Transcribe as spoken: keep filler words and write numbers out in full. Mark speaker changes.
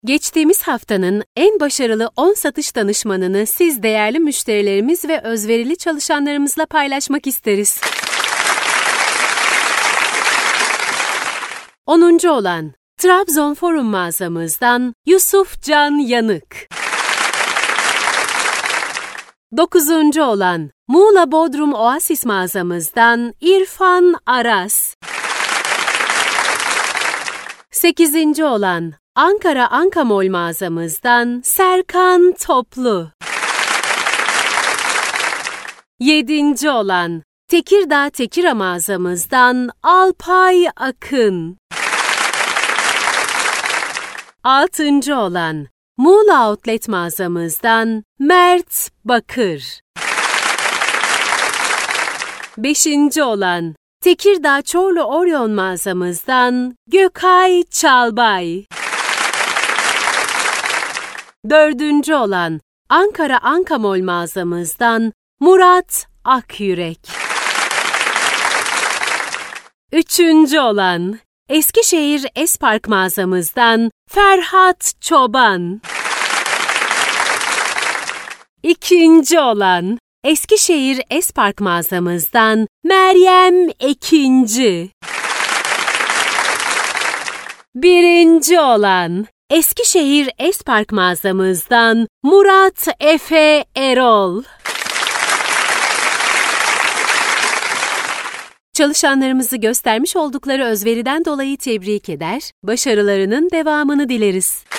Speaker 1: Geçtiğimiz haftanın en başarılı on satış danışmanını siz değerli müşterilerimiz ve özverili çalışanlarımızla paylaşmak isteriz. onuncu olan Trabzon Forum mağazamızdan Yusuf Can Yanık. dokuzuncu olan Muğla Bodrum Oasis mağazamızdan İrfan Aras. sekizinci olan Ankara Ankamol mağazamızdan Serkan Toplu. yedinci olan Tekirdağ Tekira mağazamızdan Alpay Akın. altıncı olan Muğla Outlet mağazamızdan Mert Bakır. beşinci olan Tekirdağ Çorlu Orion mağazamızdan Gökay Çalbay. dördüncü olan Ankara Ankamol mağazamızdan Murat Akyürek. üçüncü olan Eskişehir Espark mağazamızdan Ferhat Çoban. İkinci olan Eskişehir Espark mağazamızdan Meryem Ekinci. Birinci olan Eskişehir Espark mağazamızdan Murat Efe Erol. Çalışanlarımızı göstermiş oldukları özveriden dolayı tebrik eder, başarılarının devamını dileriz.